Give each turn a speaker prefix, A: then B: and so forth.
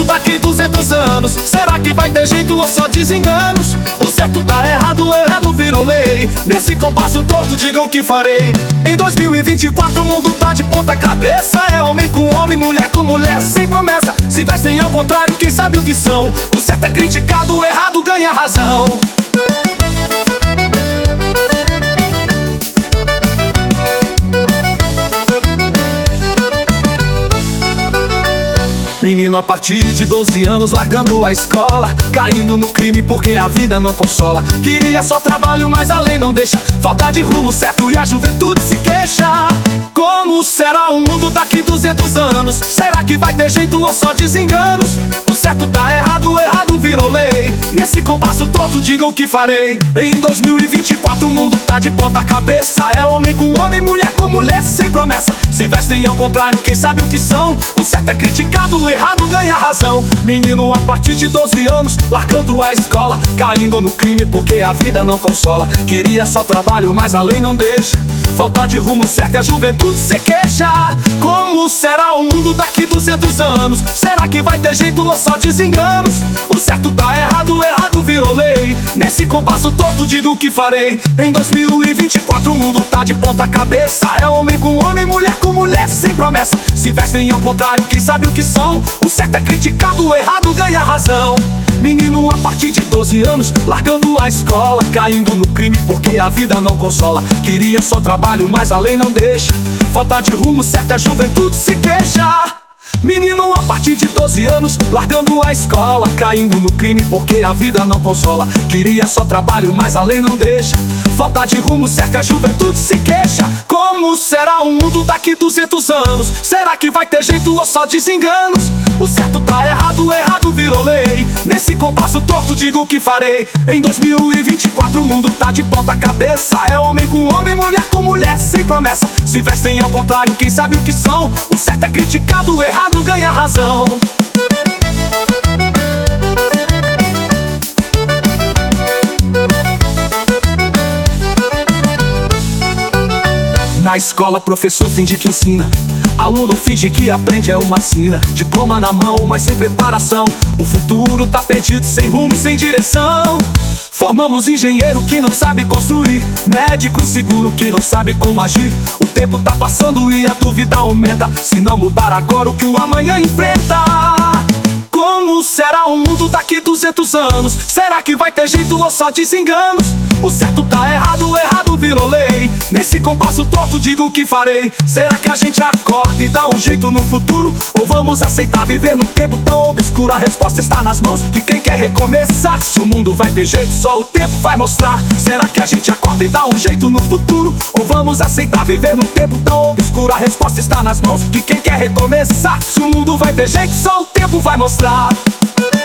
A: daqui 200 anos? Será que vai ter jeito ou só desenganos? O certo tá errado, o errado virou lei. Nesse compasso todo digam o que farei. Em 2024 o mundo tá de ponta cabeça. É homem com homem, mulher com mulher, sem promessa. Se vestem ao contrário, quem sabe o que são? O certo é criticado, o errado ganha razão. Menino a partir de 12 anos largando a escola, caindo no crime porque a vida não consola. Queria só trabalho, mas a lei não deixa. Falta de rumo certo e a juventude se queixa. Como será o mundo daqui 200 anos? Será que vai ter jeito ou só desenganos? O certo tá errado, o errado virou lei. Nesse compasso todo digam o que farei. Em 2024 o mundo tá de ponta cabeça. É homem com homem, mulher com mulher, sem promessa. Se vestem ao contrário, quem sabe o que são? O certo é criticado, o errado ganha razão. Menino a partir de 12 anos largando a escola, caindo no crime porque a vida não consola. Queria só trabalho, mas a lei não deixa. Falta de rumo certo e a juventude se queixa. Como será o mundo daqui 200 anos? Será que vai ter jeito ou só desenganos? O certo tá errado, o errado virou lei. Nesse compasso todo digo o que farei. Em 2024 o mundo tá de ponta cabeça. É homem com homem, mulher com mulher, sem promessa. Se vestem ao contrário, quem sabe o que são? O certo é criticado, o errado ganha razão. Menino a partir de 12 anos largando a escola, caindo no crime porque a vida não consola. Queria só trabalho, mas a lei não deixa. Falta de rumo certo, a juventude se queixa. Menino a partir de 12 anos largando a escola, caindo no crime porque a vida não consola. Queria só trabalho, mas a lei não deixa. Falta de rumo certo, a juventude se queixa. Como será o mundo daqui 200 anos? Será que vai ter jeito ou só desenganos? O certo tá errado, o errado virou lei. Nesse compasso torto digo o que farei. Em 2024 o mundo tá de ponta cabeça. É homem com homem, mulher com mulher, sem promessa. Se vestem ao contrário, quem sabe o que são? O certo é criticado, o errado ganha razão. Na escola professor finge que ensina, aluno finge que aprende, é uma sina. Diploma na mão, mas sem preparação. O futuro tá perdido, sem rumo e sem direção. Formamos engenheiro que não sabe construir, médico seguro que não sabe como agir. O tempo tá passando e a dúvida aumenta. Se não mudar agora, o que o amanhã enfrenta? Como será o mundo daqui 200 anos? Será que vai ter jeito ou só desenganos? O certo tá errado, o errado virou lei. Nesse compasso torto digo o que farei. Será que a gente acorda e dá um jeito no futuro? Ou vamos aceitar viver num tempo tão obscuro? A resposta está nas mãos de quem quer recomeçar. Se o mundo vai ter jeito, só o tempo vai mostrar. Será que a gente acorda e dá um jeito no futuro? Ou vamos aceitar viver num tempo tão obscuro? A resposta está nas mãos de quem quer recomeçar. Se o mundo vai ter jeito, só o tempo vai mostrar.